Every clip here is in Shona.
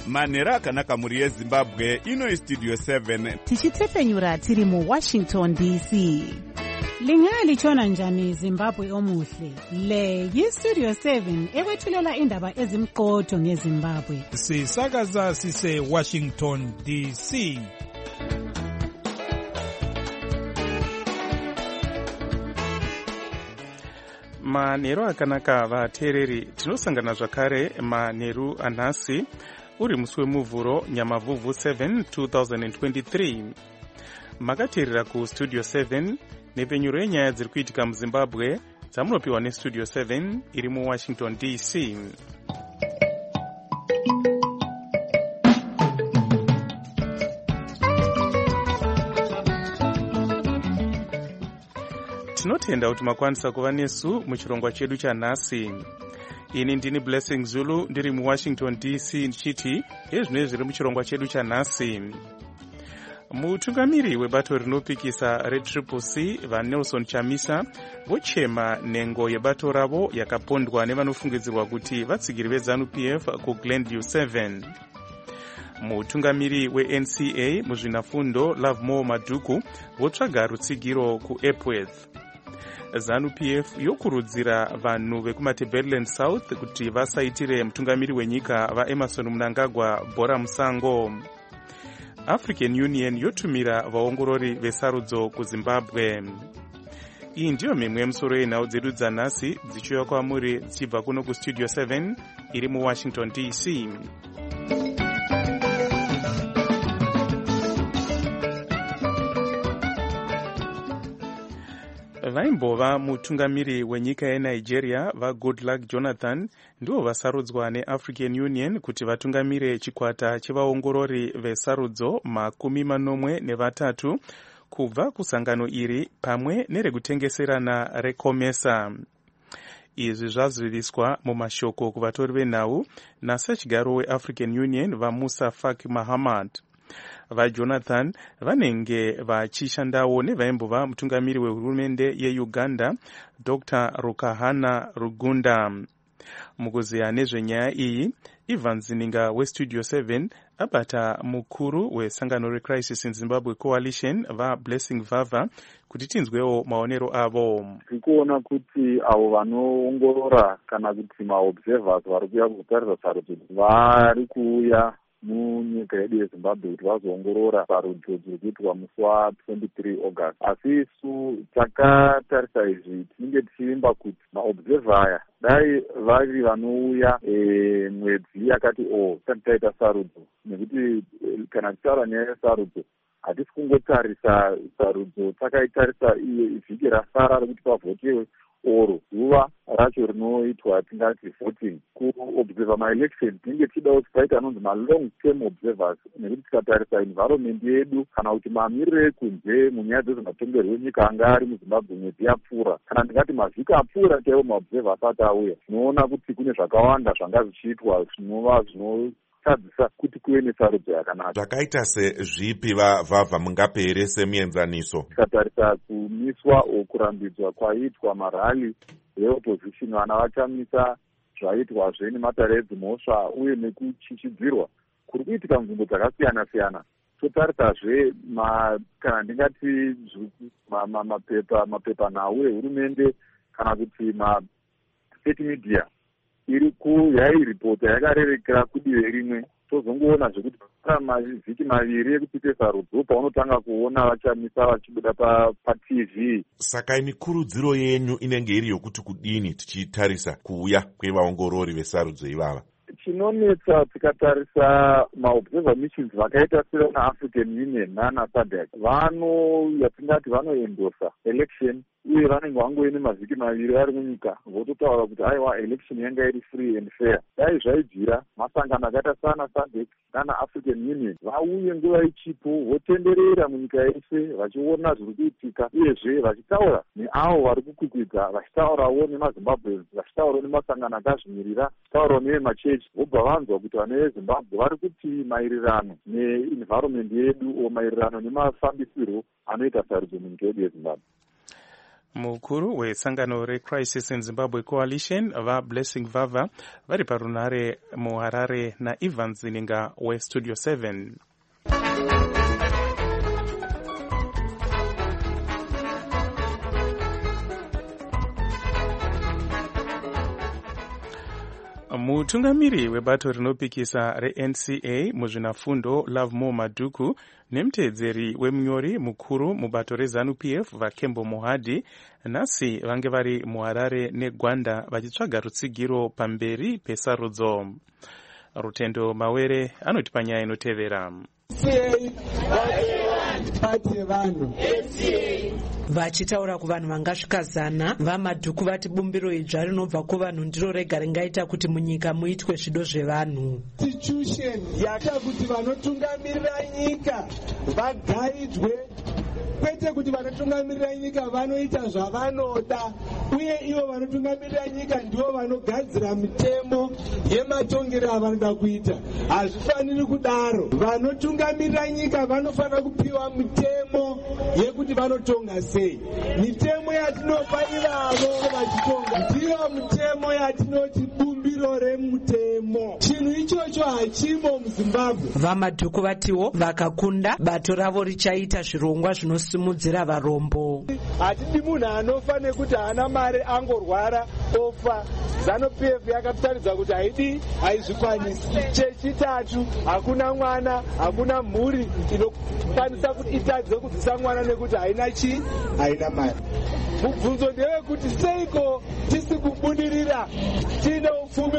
manhero akanaka mhuri yezimbabwe. Ino istudio 7 tichitepfenyura tiri muwashington dc. Lingalitshona njani Zimbabwe omuhle? Le yistudio 7 ekwethulela indaba ezimqotho ngeZimbabwe. Sisakaza sise Washington DC. Manheru akanaka vateereri, tinosangana zvakare manheru anhasi uri musi wemuvhuro nyamavhuvhu 7 2023. Makateerera kustudio 7 nepenyuro yenyaya dziri kuitika muZimbabwe dzamunopiwa nestudio 7 iri muwashington dc. Tinotenda kuti makwanisa kuva nesu muchirongwa chedu chanhasi. Ini ndini Blessing Zulu ndiri muwashington dc ndichiti ezvinoi zviri muchirongwa chedu chanhasi. Mutungamiri webato rinopikisa reTCCC vaNelson Chamisa vochema nhengo yebato ravo yakapondwa nevanofungidzirwa kuti vatsigiri veZANU-PF kuGlenview 7. Mutungamiri weNCA muzvinafundo Lovemore Madhuku votsvaga rutsigiro kuEpworth. ZANU-PF yokurudzira vanhu vekumaTebeleland South kuti vasaitire mutungamiri wenyika vaEmerson Mnangagwa bhora musango. African Union yotumira vaongorori vesarudzo kuZimbabwe. Iyi ndiyo mimwe yemusoro yenhau dzedu dzanhasi dzichiuya kwamuri dzichibva kuno kustudio 7 iri muwashington dc. Vaimbova mutungamiri wenyika yeNigeria vaGoodluck Jonathan ndivo vasarudzwa neAfrican Union kuti vatungamire chikwata chevaongorori vesarudzo 13 kubva kusangano iri pamwe nerekutengeserana reCOMESA. Izvi zvaziviswa mumashoko kuvatori venhau nasachigaro weAfrican Union vaMusa Faki Mahamad. VaJonathan vanenge vachishandawo nevaimbova mutungamiri wehurumende yeUganda Dr. Rukahana Rugunda. Mukuziya nezvenyaya iyi, Ivan Zininga westudio 7 abata mukuru wesangano reCrisis in Zimbabwe Coalition vaBlessing Vava kuti tinzwewo maonero avo. Tikuona kuti avo vanoongorora kana kuti maobservers vari kuuya kutarisa sarudzo vari kuuya munyika yedu yeZimbabwe kuti vazoongorora sarudzo dziri kuitwa musi wa23 August. Asi isu takatarisa izvi tinenge tichivimba kuti maobserver aya dai vari vanouya mwedzi yakati tisati taita sarudzo, nekuti kana tichitaura nyaya yesarudzo hatisi kungotarisa sarudzo takaitarisa iye vhiki rasara rekuti pavhotiwe oro zuva racho rinoitwa tingati voting. Kuobserva maelection tinenge tichida kuti paita anonzi malong term observers, nekuti tikatarisa environment yedu kana kuti mamiriro ekunze munyaya dzezvematongerwo enyika anga ari muZimbabwe mwedzi yapfuura kana ndingati mavhiki apfuura chaiwo maobserver asati auya, tinoona kuti kune zvakawanda zvanga zvichiitwa zvinova tadzisa kuti kuve nesarudzo yakanaka. Zvakaita sezvipi Vavha mungapere semuenzaniso? Tikatarisa kumiswa okurambidzwa kwaitwa marali yeopposition, vana vachamisa zvaitwazve nematare edzimhosva uye nekuchichidzirwa kuri kuitika munzvimbo dzakasiyana siyana. Totarisazve kana ndingati mapepanhau ehurumende kana kuti state media iri yairipota yakarerekera kudive rimwe. Tozongoona zvekuti mavhiki maviri ekuite sarudzo paunotanga kuona vachamisa vachibuda paTV. Saka mikurudziro yenyu inenge iri yokuti kudini tichitarisa kuuya kwevaongorori vesarudzo ivava? Chinonetsa tikatarisa maobserver missions vakaita sevaAfrican Union nana SADC yatingati vanoendosa election uye vanenge vangoine mavhiki maviri vari munyika vototaura kuti aiwa election yanga iri free and fair. Dai zvaibvira masangano akaita sana SADC nana African Union vauye nguva ichipo votenderera munyika yese vachiona zviri kuitika uyezve vachitaura neavo vari kukwikwidza, vachitaurawo nemaZimbabwe, vachitaurawo nemasangano akazvimirira, vachitaurawo nevemachechi, vobva vanzwa kuti vana veZimbabwe vari kuti maererano neenvironment yedu o maererano nemafambisirwo anoita sarudzo munyika yedu yeZimbabwe. mukuru wesangano recrisis in Zimbabwe coalition vablessing vava vari parunare muharare naIvan Zininga westudio 7. Mutungamiri webato rinopikisa reNCA muzvinafundo Lovemore Madhuku nemutedzeri wemunyori mukuru mubato reZANU-PF vaKembo Mohadi nhasi vange vari muHarare neGwanda vachitsvaga rutsigiro pamberi pesarudzo. Rutendo Mawere anoti panyaya inotevera. Vachitaura kuvanhu vangasvika 100 vaMadhuku vati bumbiro idzva rinobva kuvanhu ndiro rega ringaita kuti munyika muitwe zvido zvevanhu. Institution yakaita kuti vanotungamirira nyika vagaidzwe, kwete kuti vanotungamirira nyika vanoita zvavanoda, uye ivo vanotungamirira nyika ndivo vanogadzira mitemo yematongero avanoda kuita. Hazvifaniri kudaro. Vanotungamirira nyika vanofanira kupiwa mitemo yekuti vanotonga sei. Mitemo yatinopa ivavo vachitonga ndiyo mitemo yatinoti bumbiro remutemo. Chinhu ichocho hachimo muZimbabwe. VaMadhuku vatiwo vakakunda bato ravo richaita zvirongwa zvinosimudzira varombo. Hatidi munhu anofa nekuti haana mari angorwara ofa. ZANU-PF yakataridza kuti haizvikwanisi. Chechitatu, hakuna mwana, hakuna mhuri inokwanisa kuti itadze kudzisa mwana nekuti haina mari. Mubvunzo ndewekuti seiko tisi kubudirira tine upfumi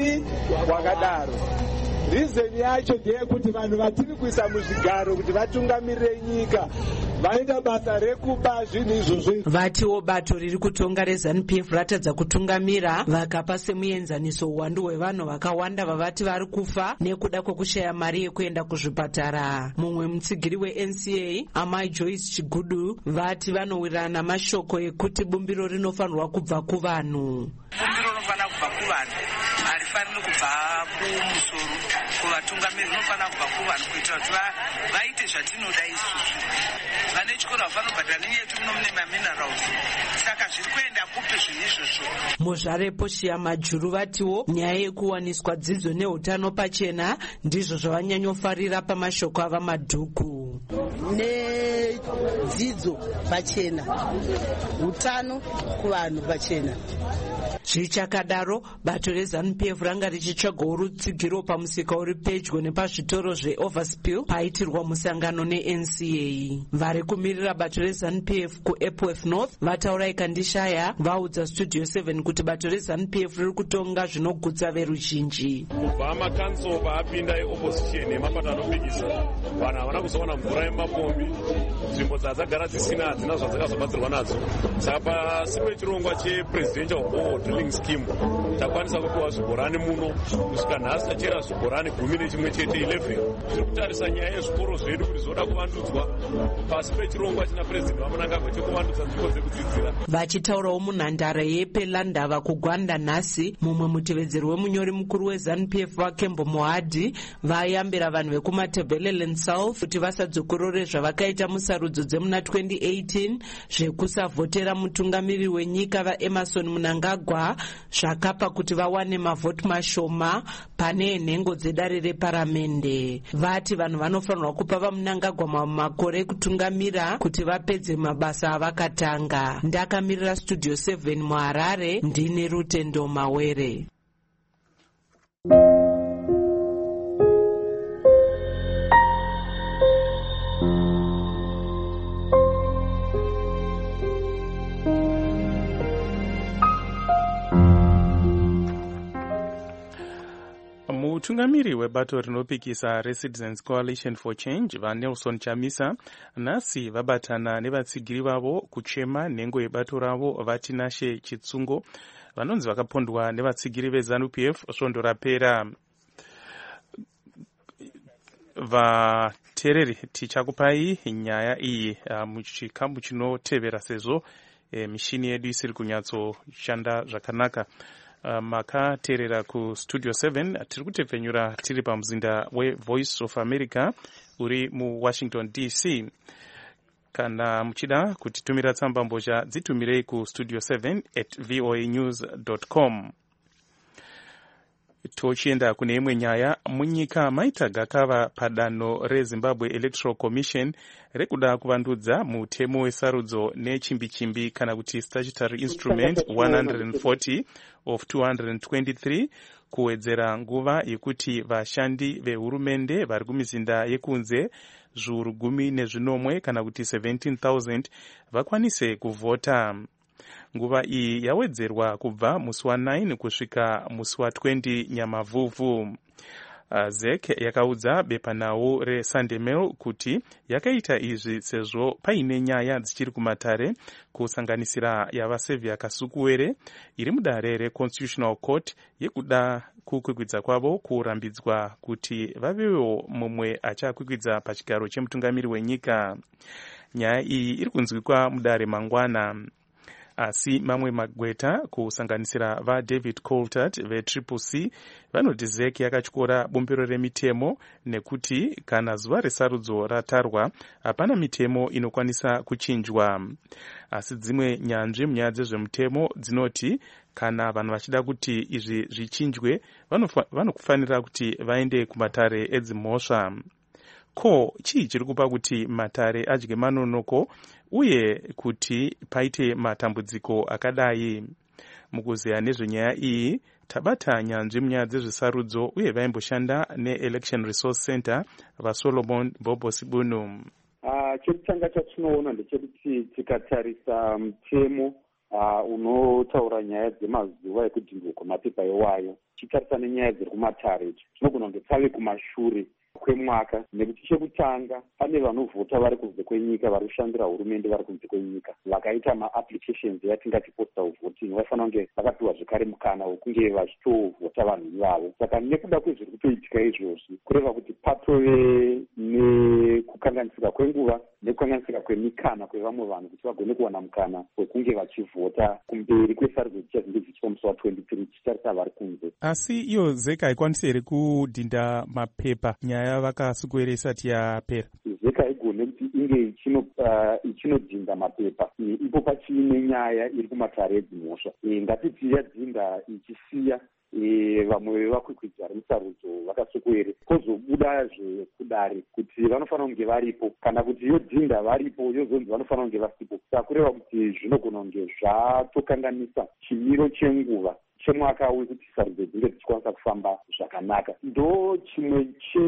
hwakadaro. Rizeni yacho ndeyekuti vanhu vatiri kuisa muzvigaro kuti vatungamirire nyika vaita basa rekuba zvinhu izvozvo. Vatiwo bato riri kutonga reZANU-PF ratadza kutungamira vakapa semuenzaniso uwandu hwevanhu vakawanda vavati vari kufa nekuda kwekushaya mari yekuenda kuzvipatara. Mumwe mutsigiri weNCA Amai Joyce Chigudu vati vanowirirana namashoko ekuti bumbiro rinofanirwa kubva kuvanhu. Bumbiro rinofanira kubva kuvanhu, harifaniri kubva kumusoro. Kuvatungamiri rinofanira kubva kuvanhu kuitira kuti vaite zvatinoda isusu. Vane chikoro vafanira kubhadhara neyetu muno mune maminerals, saka zviri kuenda kupe zvinhu izvozvo. Muzvarepo Shia Majuru vatiwo nyaya yekuwaniswa dzidzo neutano pachena ndizvo zvavanyanyofarira pamashoko avaMadhuku. Nedzidzo pachena, utano kuvanhu pachena. Zvichakadaro bato reZANU-PF ranga richitsvagawo rutsigiro pamusika uri pedyo nepazvitoro zveOverspill paitirwa musangano neNCA. Vari kumirira bato reZANU-PF kuEpworth North vataura ikandishaya vaudza Studio 7 kuti bato reZANU-PF riri kutonga zvinogutsa veruzhinji. Kubva makanso paapinda eopposition emapato anopikisa vanhu havana kuzowana mvura yemapombi, nzvimbo dzadzagara dzisina hadzina zvadzakazobatsirwa nadzo. Saka pasi pechirongwa chepresidential board drilling scheme takwanisa kupiwa zvibhorani muno kusvika nhasi tachera zvibhorani 11 chete 11. Tiri kutarisa nyaya yezvikoro zvedu kuti zvoda kuvandudzwa pasi pechirongwa china president vaMnangagwa chekuvandudza nzvimbo dzekudzidzira. Vachitaurawo munhandare yePelandava kuGwanda nhasi, mumwe mutevedzeri wemunyori mukuru weZANU-PF vaKembo Mohadi vayambira vanhu vekumaTebeleland South kuti vasadzokorore zvavakaita musarudzo dzemuna 2018 zvekusavhotera mutungamiri wenyika vaEmmerson Mnangagwa zvakapa kuti vawane mavhoti mashoma pane nhengo dzedare reparamende. Vati vanhu vanofanirwa kupa vaMnangagwa makore kutungamira kuti vapedze mabasa avakatanga. Ndakamirira Studio 7 muHarare, ndine Rutendo Mawere. Mutungamiri webato rinopikisa reCitizens Coalition for Change vaNelson Chamisa nhasi vabatana nevatsigiri vavo kuchema nhengo yebato ravo vaTinashe Chitsungo vanonzi vakapondwa nevatsigiri veZANU-PF svondo rapera. Vateereri tichakupai nyaya iyi muchikamu chinotevera sezvo mishini yedu isiri kunyatsoshanda zvakanaka. Makateerera kuStudio 7 tiri kutepfenyura tiri pamuzinda weVoice of America uri muWashington DC. Kana muchida kutitumira tsamba mbozha dzitumirei ku studio7@voanews.com. Tochienda kune imwe nyaya. Munyika maita gakava padanho reZimbabwe Electoral Commission rekuda kuvandudza mutemo wesarudzo nechimbichimbi kana kuti statutory instrument 140 of 223 kuwedzera nguva yekuti vashandi vehurumende vari kumizinda yekunze zviuru 10 kana kuti 17,000 vakwanise kuvhota. Nguva iyi yawedzerwa kubva musi wa9 kusvika musi wa20 Nyamavhuvhu. ZEC yakaudza bepanhau reSunday Mail kuti yakaita izvi sezvo paine nyaya dzichiri kumatare kusanganisira yavaSevia Kasukuwere iri mudare reConstitutional Court yekuda kukwikwidza kwavo kurambidzwa kuti vavewo mumwe achakwikwidza pachigaro chemutungamiri wenyika. Nyaya iyi iri kunzwikwa mudare mangwana. Asi mamwe magweta kusanganisira vaDavid Coulthard veCCC vanoti ZEC yakatyora bumbiro remitemo nekuti kana zuva resarudzo ratarwa hapana mitemo inokwanisa kuchinjwa. Asi dzimwe nyanzvi munyaya dzezvemutemo dzinoti kana vanhu vachida kuti izvi zvichinjwe vanofanira kuti vaende kumatare edzimhosva. Ko chii chiri kupa kuti matare adye manonoko uye kuti paite matambudziko akadai? Mukuzeya nezvenyaya iyi tabata nyanzvi munyaya dzezvesarudzo uye vaimboshanda neElection Resource Center vaSolomon Bobosibunu. Chekutanga chatinoona ndechekuti tikatarisa mutemo unotaura nyaya dzemazuva ekudhindwa kwemapepa ewayo, tichitarisa nenyaya dziri kumatare, tinogona kunge tave kumashure kwemwaka, nekuti chekutanga pane vanovhota vari kunze kwenyika, vari kushandira hurumende vari kunze kwenyika, vakaita maapplications yatingati postal voting, vaifanira kunge vakapiwa zvekare mukana wekunge vachitovhota vanhu ivavo. Saka nekuda kwezviri kutoitika izvozvi, kureva kuti patove nekukanganisika kwenguva nekukanganisika kwemikana kwevamwe vanhu kuti vagone kuwana mukana wekunge vachivhota kumberi kwesarudzo dzichange dzichipa musi wa23 tichitarisa vari kunze. Asi iyo ZEC haikwanisi here kudhinda mapepa nyaya vakasukuwere isati yapera? ZEC haigone kuti inge ichinodhinda mapepa ipo pachiine nyaya iri kumatare edzimhosva. Ngatiti yadhinda ichisiya vamwe vevakwikwidzi vari musarudzo vakasukuwere kozobuda zvekudare kuti vanofanira kunge varipo, kana kuti yodhinda varipo yozonzi vanofanira kunge vasipo. Saka kureva kuti zvinogona kunge zvatokanganisa chimiro chenguva chemwaka wekuti sarudzo dzinge dzichikwanisa kufamba zvakanaka. Ndo chimwe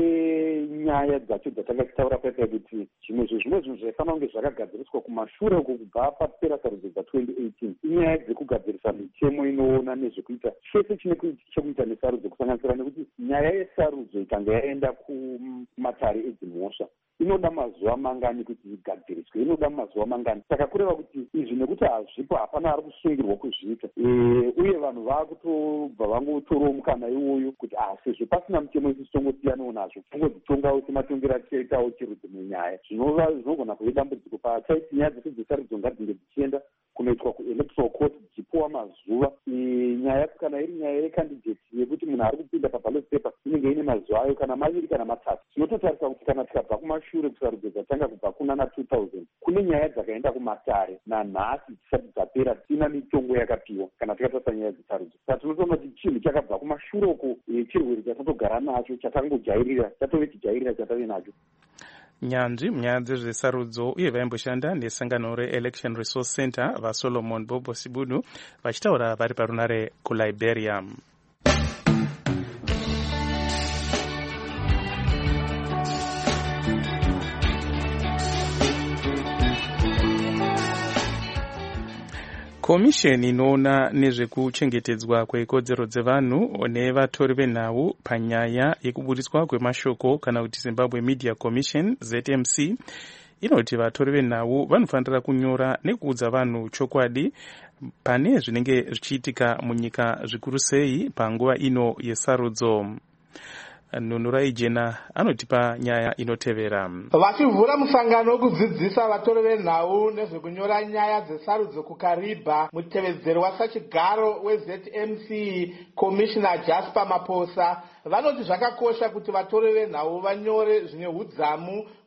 chenyaya dzacho dzatanga tichitaura paipai kuti zvimwe zvinhu zvaifanira kunge zvakagadziriswa kumashure uko kubva papera sarudzo dza2018 inyaya dzekugadzirisa mitemo inoona nezvekuita chese chine chekuita nesarudzo, kusanganisira nekuti nyaya yesarudzo ikanga yaenda kumatare edzimhosva inoda mazuva mangani kuti igadziriswe, inoda mazuva mangani. Saka kureva kuti izvi nekuti hazvipo, hapana ari kusungirwa kuzviita, uye vanhu vakutobva vangotorawo mukana iwoyo kuti sezvo pasina mutemo isusu tongosiyanawo nazvo, tongodzitongawo sematongero atichaitawo chirudzi munyaya. Zvinogona kuve dambudziko pachaiti nyaya dzese dzesarudzo ngadzinge dzichienda kunoitwa kuelectoral court dzichipuwa mazuva. Nyaya kana iri nyaya yekandidate yekuti munhu ari kupinda paballot paper inenge ine mazuva ayo kana maviri kana matatu. Tinototarisa kuti kana tikabva kumashure kusarudzo dzatanga kubva kuna na2000 kune nyaya dzakaenda kumatare nanhasi dzisati dzapera tisina mitongo yakapiwa kana tikatarisa nyaya dzesarudzo. Saka tinotoona kuti chinhu chakabva kumashure uko chirwere chatatogara nacho chatangojairira chatove chijairira chatave nacho. Nyanzvi munyaya dzezvesarudzo uye vaimboshanda nesangano reElection Resource Center vaSolomon Bobosibunu vachitaura vari parunare kuLiberia. Komisheni inoona nezvekuchengetedzwa kwekodzero dzevanhu nevatori venhau panyaya yekubudiswa kwemashoko kana kuti Zimbabwe Media Commission ZMC inoti vatori venhau vanofanira kunyora nekuudza vanhu chokwadi pane zvinenge zvichiitika munyika zvikuru sei panguva ino yesarudzo. Nunurai Jena anotipa nyaya inotevera. Vachivhura musangano wekudzidzisa vatori venhau nezvekunyora nyaya dzesarudzo kuKariba, mutevedzeri wasachigaro weZMC Commissioner Jasper Maposa vanoti zvakakosha kuti vatori venhau vanyore zvine hudzamu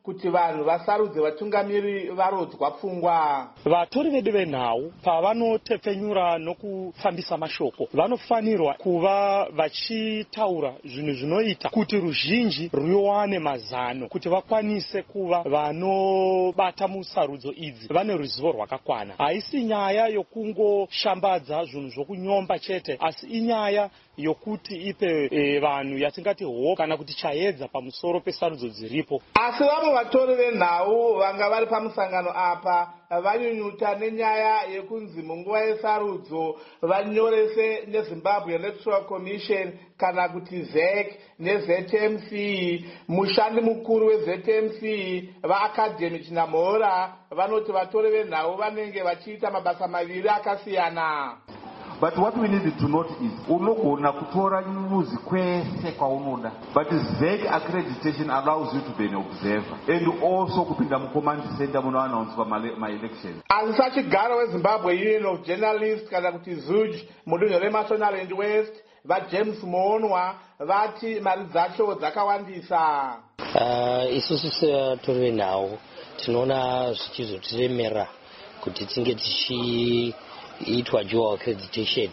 kuti vanhu vasarudze vatungamiri varodzwa pfungwa. Vatori vedu venhau pavanotepfenyura nokufambisa mashoko vanofanirwa kuva vachitaura zvinhu zvinoita kuti ruzhinji ruwane mazano, kuti vakwanise kuva vanobata musarudzo idzi vane ruzivo rwakakwana. Haisi nyaya yokungoshambadza zvinhu zvokunyomba chete, asi inyaya yokuti ipe vanhu yatingati ho kana kuti chaedza pamusoro pesarudzo dziripo. Asi vamwe vatori venhau vanga vari pamusangano apa vanyunyuta nenyaya yekunzi munguva yesarudzo vanyorese neZimbabwe Electoral Commission kana kuti ZEC neZMC. Mushandi mukuru weZMC vaAcademy Chinamhora vanoti vatori venhau vanenge vachiita mabasa maviri akasiyana. But what we need to note is unogona kutora muzi kwese kwaunoda, but ZEC accreditation allows you to be an observer and also kupinda mucommand center munoannounce my election. Asi sachigaro weZimbabwe Union of Journalists kana kuti ZUJ mudunhu reMashonaland West vaJames Monwa vati mari dzacho dzakawandisa. Isusu sevatori venhau tinoona zvichizotiremera kuti tinge tichiitwa dual accreditation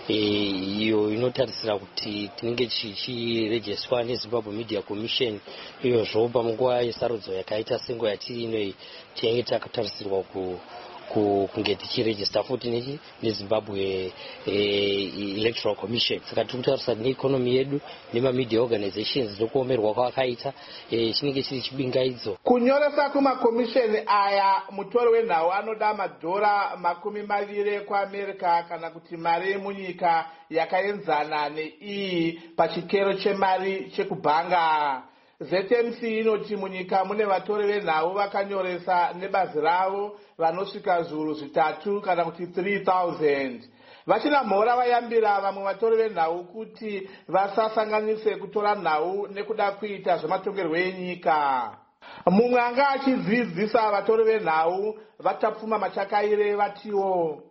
iyo inotarisira kuti tinenge tichirejeswa neZimbabwe Media Commission. Iyozvo panguva yesarudzo yakaita senguva yatiri inoi tinenge takatarisirwa kunge tichirejesta futi neZimbabwe Electoral Commission. Saka tiri kutarisa neeconomy yedu nemamedia organizations nokuomerwa kwakaita chinenge chiri chibingaidzo. Kunyoresa kumakomisheni aya mutori wenhau anoda madhora 20 kuAmerica kana kuti mari munyika yakaenzana neiyi pachikero chemari chekubhanga. ZMC inoti munyika mune vatori venhau vakanyoresa nebazi ravo vanosvika zviuru 3 kana kuti 3000. Vachinamhora vayambira vamwe vatori venhau kuti vasasanganise kutora nhau nekuda kuita zvematongerwo enyika. Mumwe anga achidzidzisa vatori venhau vatapfuma machakaire vatiwo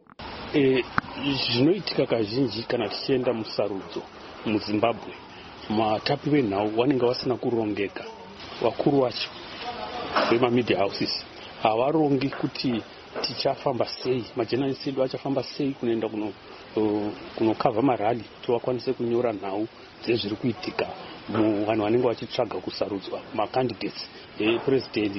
zvinoitika kazhinji kana tichienda musarudzo muZimbabwe, matapi venhau vanenge vasina kurongeka. Vakuru vacho vemamedia houses havarongi kuti tichafamba sei, majournalists edu achafamba sei kunoenda kunokavha marali kuti vakwanise kunyora nhau dzezviri kuitika vanhu vanenge vachitsvaga kusarudzwa macandidates epresident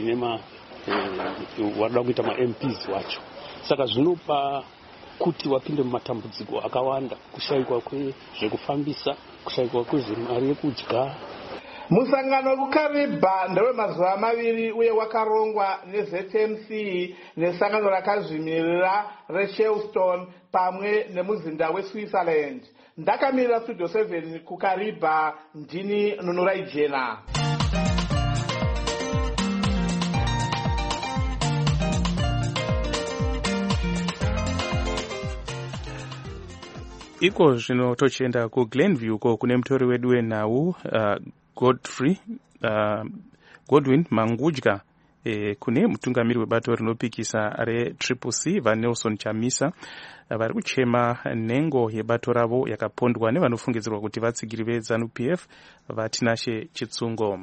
nevanoda kuita maMPs wacho. Saka zvinopa kuti wapinde mumatambudziko akawanda, kushayikwa kwezvekufambisa, kushayikwa kwezvemari yekudya. Musangano wekukariba ndewemazuva 2 uye wakarongwa neZMC nesangano rakazvimirira reShellstone pamwe nemuzinda weSwitzerland. Ndakamirira Studio 7 kukariba, ndini Nunurai Jena. Iko zvino tochienda kuGlenview ko kune mutori wedu wenhau Godwin Mangudya kune mutungamiri webato rinopikisa reCCC vaNelson Chamisa vari kuchema nhengo yebato ravo yakapondwa nevanofungidzirwa kuti vatsigiri veZANU-PF vaTinashe Chitsungo.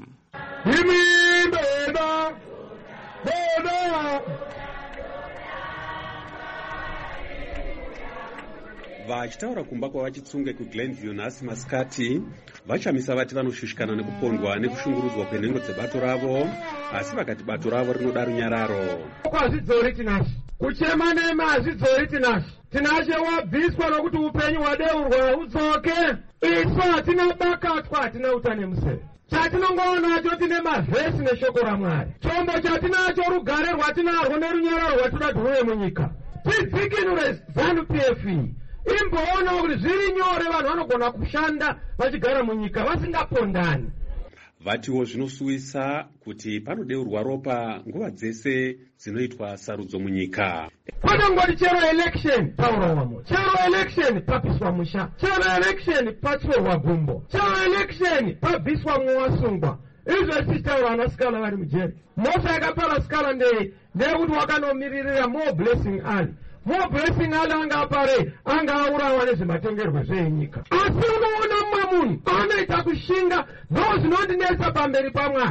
Vachitaura kumba kwavachitsunge kuGlenview nhasi masikati, vaChamisa vati vanoshushikana nekupondwa nekushungurudzwa kwenhengo dzebato ravo, asi vakati bato ravo rinoda runyararo. Kwazvidzori Tinashe, kuchema nemazvidzori Tinashe. Tinashe wabviswa nokuti upenyu hwadeurwa udzoke. Isu hatina bakatwa, hatina utane museve. Chatinongonacho tine mavhesi neshoko raMwari. Chombo chatinacho rugare rwatinarwo nerunyararo rwatoda tuwe munyika. Tidzikinure ZANU-PF. Imboona kuti zviri nyore vanhu vanogona kushanda vachigara munyika vasingapondani. Vatiwo zvinosuwisa kuti panodeurwa ropa nguva dzese dzinoitwa sarudzo munyika. Panongoti chero election paurawa moto, chero election papiswa musha, chero election patsorwa gumbo, chero election pabviswa mwasungwa. Izvo tisitaura vanasikana vari mujeri. Mose yakapara sikana ndekuti wakanomiririra more blessing ali. More blessing ali anga pare anga aurawa nezvematongerwo zvenyika. Asi unoona mumwe munhu anoita kushinga ndozvinondinesa pamberi paMwari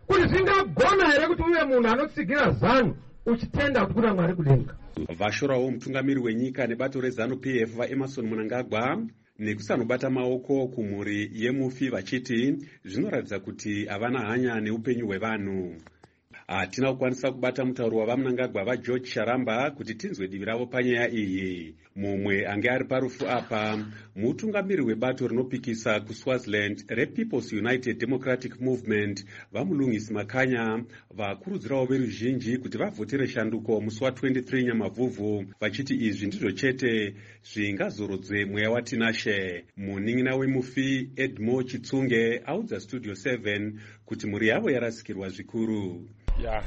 kuti zvingagona here kuti uve munhu anotsigira zano uchitenda kuti kuna Mwari kudenga. Vashorawo mutungamiri wenyika nebato reZANU-PF vaEmerson Mnangagwa nekusanobata maoko kumhuri yemufi vachiti zvinoratidza kuti havana hanya neupenyu hwevanhu. Hatina kukwanisa kubata mutauro wavaMnangagwa vaGeorge Sharamba kuti tinzwe divi ravo panyaya iyi. Mumwe ange ari parufu apa mutungamiri webato rinopikisa kuSwaziland rePeople's United Democratic Movement vaMulungisi Makanya vakurudzirawo veruzhinji kuti vavhotere shanduko musi wa23 Nyamavhuvhu vachiti izvi ndizvo chete zvingazorodzwe mweya waTinashe. Munin'ina wemufi Edmo Chitsunge audza Studio 7 kuti mhuri yavo yarasikirwa zvikuru. Ya,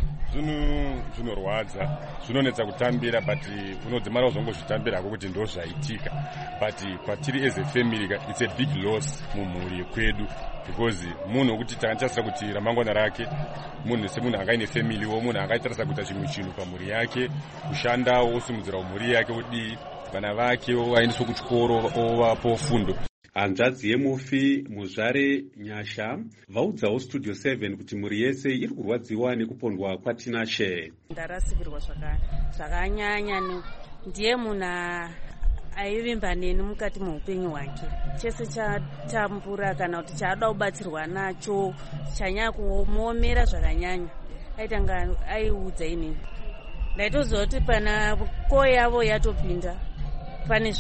zvinorwadza, zvinonetsa kutambira, but unodzimara uzongozvitambira kuti ndo zvaitika, but kwatiri as a family it's a big loss mumhuri kwedu, because munhu kuti takantarisa kuti ramangwana rake munhu semunhu angaine family wo munhu angaitarisa kuita chimwe chinhu pamhuri yake, kushandawo usimudzira mhuri yake kuti vana vake vaendeswe kuchikoro ovapo fundo. Hanzvadzi yemufi Muzvare Nyasha vaudzawo Studio 7 kuti mhuri yese iri kurwadziwa nekupondwa kwaTinashe. Ndarasikirwa zvakanyanya, ndiye munhu aivimba neni mukati muupenyu hwake. Chese chatambura kana kuti chaada kubatsirwa nacho chanyanya kumuomera zvakanyanya. Aitanga aiudza inini. Ndaitoziva kuti pana koo yavo yatopinda pane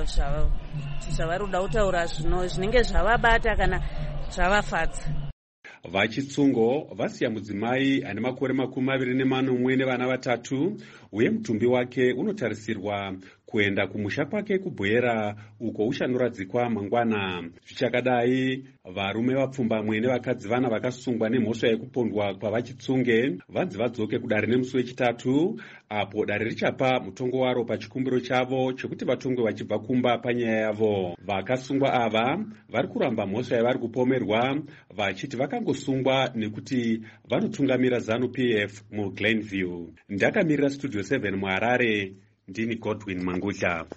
zvavari kuda kutaura zvinenge zvavabata kana zvavafadza. VaChitsungo vasiya mudzimai ane makore 24 nevana vatatu uye mutumbi wake unotarisirwa kuenda kumusha kwake kuBwera uko uchanoradzikwa mangwana. Zvichakadai, varume vapfumbamwe nevakadzi vana vakasungwa nemhosva yekupondwa kwavaChitsunge vanzi vadzoke kudare nemusi wechitatu, apo dare richapa mutongo waro pachikumbiro chavo chokuti vatongwe vachibva kumba panyaya yavo. Vakasungwa ava vari kuramba mhosva yavari kupomerwa vachiti vakangosungwa nekuti vanotungamira ZANU-PF muGlenview. Ndakamirira Studio 7 muHarare, ndini Godwin Mangudla.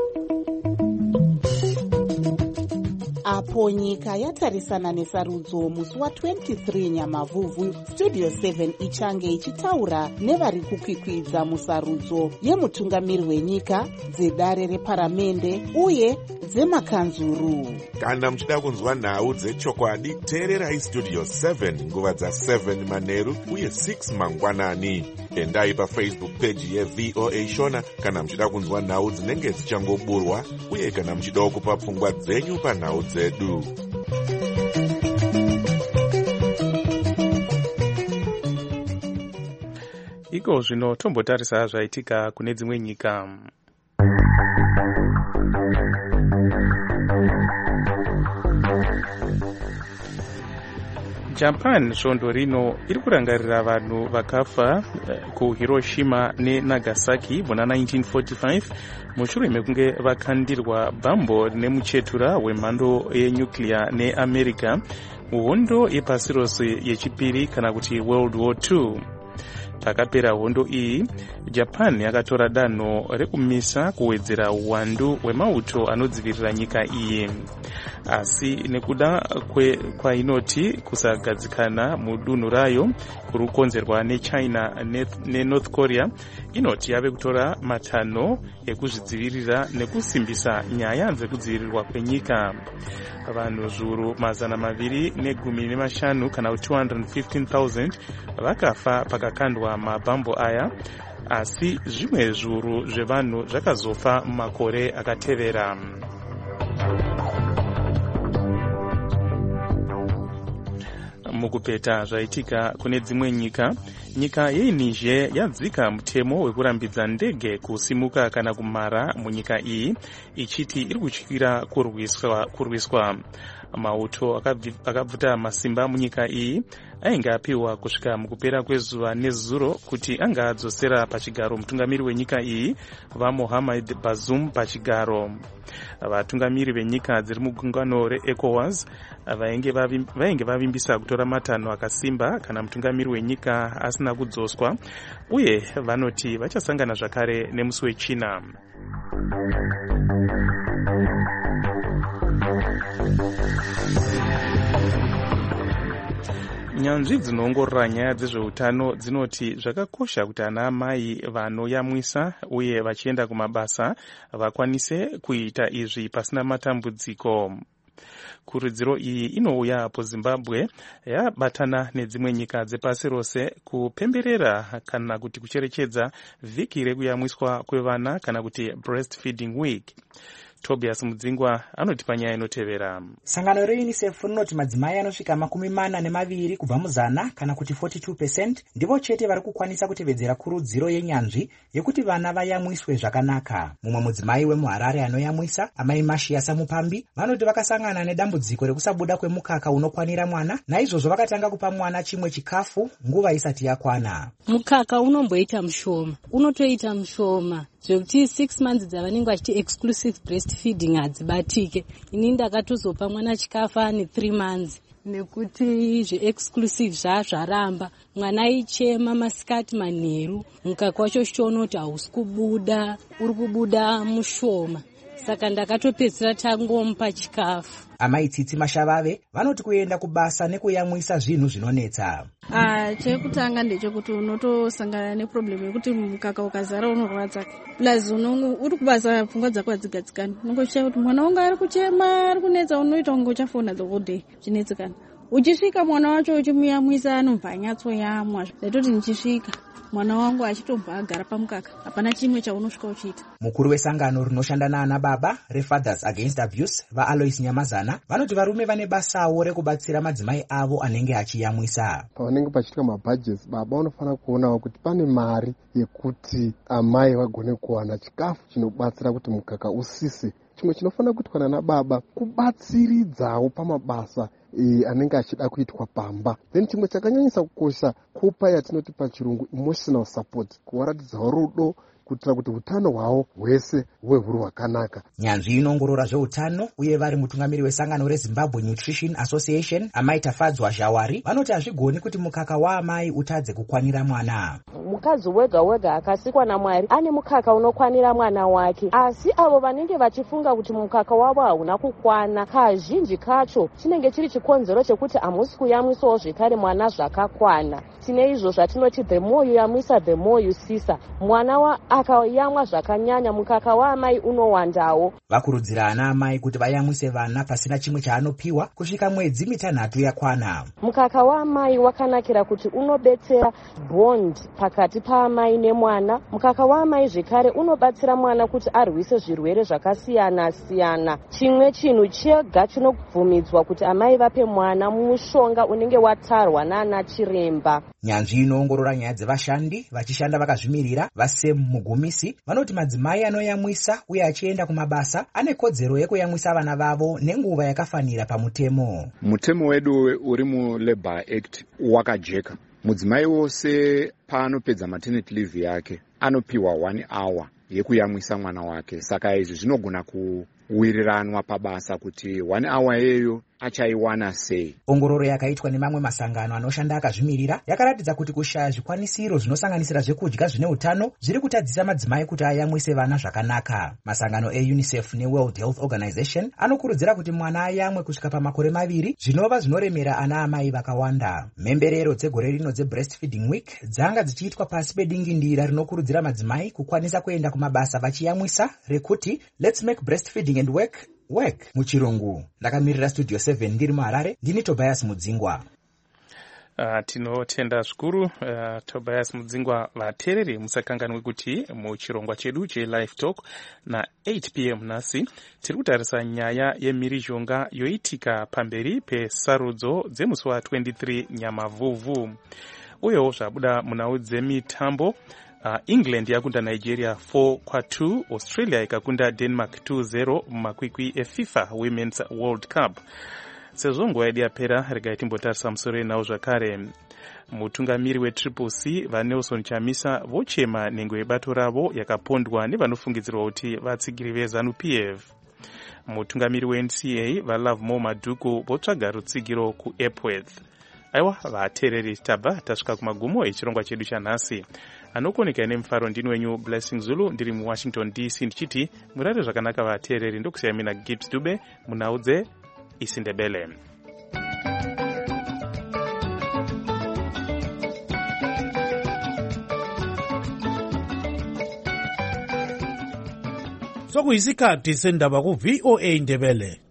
Apo nyika yatarisana nesarudzo musi wa23 Nyamavhuvhu, Studio 7 ichange ichitaura nevari kukwikwidza musarudzo yemutungamiri wenyika, dzedare reparamende uye dzemakanzuru. Kana muchida kunzwa nhau dzechokwadi, teererai Studio 7 nguva dza7 manheru uye 6 mangwanani. Endai paFacebook page yeVOA Shona kana muchida kunzwa nhau dzinenge dzichangoburwa uye kana muchida kupa pfungwa dzenyu panhau dzedu. Iko zvino tombotarisa zvaitika kune dzimwe nyika. Japan svondo rino iri kurangarira vanhu vakafa kuHiroshima neNagasaki muna 1945 mushure mekunge vakandirwa bhambo nemuchetura wemhando yenyuclear neAmerica muhondo yepasi rose yechipiri kana kuti World War II. Pakapera hondo iyi, Japan yakatora danho rekumisa kuwedzera uwandu hwemauto anodzivirira nyika iyi. Asi nekuda kwainoti kusagadzikana mudunhu rayo kuri kukonzerwa neChina neNorth Korea, inoti yave kutora matanho ekuzvidzivirira nekusimbisa nyaya dzekudzivirirwa kwenyika. Vanhu zviuru 215 kana 215,000 vakafa pakakandwa mabhambo aya, asi zvimwe zviuru zvevanhu zvakazofa mumakore akatevera. Mukupeta zvaitika kune dzimwe nyika, nyika yeNiger yadzika mutemo wekurambidza ndege kusimuka kana kumhara munyika iyi, ichiti iri kutyira kurwiswa. Mauto akabvuta masimba munyika iyi ainge apiwa kusvika mukupera kwezuva nezuro kuti anga adzosera pachigaro mutungamiri wenyika iyi vaMohamed Bazoum pachigaro. Vatungamiri venyika dziri mugungano reECOWAS vainge vavimbisa kutora matanho akasimba kana mutungamiri wenyika asina kudzoswa, uye vanoti vachasangana zvakare nemusi weChina. Nyanzvi dzinoongorora nyaya dzezveutano dzinoti zvakakosha kuti ana amai vanoyamwisa uye vachienda kumabasa vakwanise kuita izvi pasina matambudziko. Kurudziro iyi inouya apo Zimbabwe yabatana nedzimwe nyika dzepasi rose kupemberera kana kuti kucherechedza vhiki rekuyamwiswa kwevana kana kuti breastfeeding week. Tobias Mudzingwa anotipa nyaya inotevera. Sangano reUNICEF rinoti madzimai anosvika 42 kubva muzana kana kuti 42% ndivo chete vari kukwanisa kutevedzera kurudziro yenyanzvi yekuti vana vayamwiswe zvakanaka. Mumwe mudzimai wemuHarare anoyamwisa, amai Mashia Samupambi, vanoti vakasangana nedambudziko rekusabuda kwemukaka unokwanira mwana, naizvozvo vakatanga kupa mwana chimwe chikafu nguva isati yakwana. Mukaka unomboita mushoma, unotoita mushoma zvekuti 6 months dzavanenge vachiti exclusive breastfeeding hadzibatike. Ini ndakatozopa mwana chikafu ane 3 months nekuti zveexclusive zvaramba. Mwana aichema masikati manheru, mukaka wacho chitonoti hausi kubuda, uri kubuda mushoma. Saka ndakatopedzera tangomupa chikafu. Amai Tsitsi Mashavave vanoti kuenda kubasa nekuyamwisa zvinhu zvinonetsa. Chekutanga ndechekuti unotosangana neproblem yekuti mukaka ukazara unorwadza. Plus uri kubasa pfungwa dzako hadzigadzikani. Unongochaya kuti mwana wangu ari kuchema, ari kunetsa, unoita kunge uchafona the whole day chinetsekana. Uchisvika mwana wacho uchimuyamwisa anobva anyatsoyamwa. Ndetoti ndichisvika mwana wangu achitobva agara pamukaka, hapana chimwe chaunosvika uchiita. Mukuru wesangano rinoshanda naana baba reFathers Against Abuse vaAlois Nyamazana vanoti varume vane basawo rekubatsira madzimai avo anenge achiyamwisa. Pavanenge pachiitwa mabhajeti, baba unofanira kuonawo kuti pane mari yekuti amai vagone kuwana chikafu chinobatsira kuti mukaka usise. Chimwe chinofanira kuitwa nana baba kubatsiridzawo pamabasa anenge achida kuitwa pamba. Then chimwe chakanyanyisa kukosha kupa yatinoti pachirungu emotional support, kuvaratidzawo rudo kuitira kuti utano hwavo hwese huve huri hwakanaka. Nyanzvi inoongorora zveutano uye vari mutungamiri wesangano reZimbabwe Nutrition Association amai Tafadzwa Zhawari vanoti hazvigoni kuti mukaka waamai utadze kukwanira mwana. Mukadzi wega wega akasikwa naMwari ane mukaka unokwanira mwana wake, asi avo vanenge vachifunga kuti mukaka wavo hauna kukwana, kazhinji kacho chinenge chiri chikonzero chekuti hamusi kuyamwisawo zvekare mwana zvakakwana. Tine izvo zvatinoti the more you yamwisa the more you sisa. Mwana akayamwa zvakanyanya mukaka waamai unowandawo. Vakurudzira ana amai kuti vayamwise vana pasina chimwe chaanopiwa kusvika mwedzi 3 yakwana. Mukaka waamai wakanakira kuti unobetsera bond pakati paamai nemwana. Mukaka waamai zvekare unobatsira mwana kuti arwise zvirwere zvakasiyana siyana. Chimwe chinhu chega chinobvumidzwa kuti amai vape mwana mushonga unenge watarwa naana chiremba. Nyanzvi inoongorora nyaya dzevashandi vachishanda vakazvimirira vaSem Mugumisi vanoti madzimai anoyamwisa uye achienda kumabasa ane kodzero yekuyamwisa vana vavo nenguva yakafanira pamutemo. Mutemo wedu uri muLabour Act wakajeka. Mudzimai wose paanopedza maternity leave yake anopiwa 1 hour yekuyamwisa mwana wake. Saka izvi zvinogona kuwiriranwa pabasa kuti 1 hour yeyo achaiwana sei. Ongororo yakaitwa nemamwe masangano anoshanda akazvimirira yakaratidza kuti kushaya zvikwanisiro zvinosanganisira zvekudya zvine utano zviri kutadzisa madzimai kuti ayamwise vana zvakanaka. Masangano eUNICEF neWorld Health Organization anokurudzira kuti mwana ayamwe kusvika pamakore 2 zvinova zvinoremera ana amai vakawanda. Mhemberero dzegore rino dzeBreastfeeding Week dzanga dzichiitwa pasi pedingindira rinokurudzira madzimai kukwanisa kuenda kumabasa vachiyamwisa rekuti Let's make breastfeeding and work muchirungu. Ndakamirira Studio 7 ndiri muHarare, ndini Tobias Mudzingwa. Tinotenda zvikuru Tobias Mudzingwa. Vateereri musakanganwe kuti muchirongwa chedu cheLive Talk na 8 p.m. nhasi tiri kutarisa nyaya yemhirizhonga yoitika pamberi pesarudzo dzemusi wa23 Nyamavhuvhu. Uyewo zvabuda munhau dzemitambo. England yakunda Nigeria 4-2, Australia ikakunda Denmark 2-0 mumakwikwi eFIFA Women's World Cup. Sezvo nguva yedu yapera, regai timbotarisa musoro enhau zvakare. Mutungamiri weTriple-C vaNelson Chamisa vochema nhengo yebato ravo yakapondwa nevanofungidzirwa kuti vatsigiri veZANU-PF. Mutungamiri weNCA vaLovemore Madhuku votsvaga rutsigiro kuEpworth. Aiwa vateereri, tabva tasvika kumagumo echirongwa chedu chanhasi. Anokoneka nemufaro ndini wenyu Blessing Zulu ndiri muWashington DC ndichiti murare zvakanaka vateereri, ndokusiyai mina Gibbs Dube munhau dzeIsindebele. sokuyisikhathi sendaba ku-VOA Ndebele.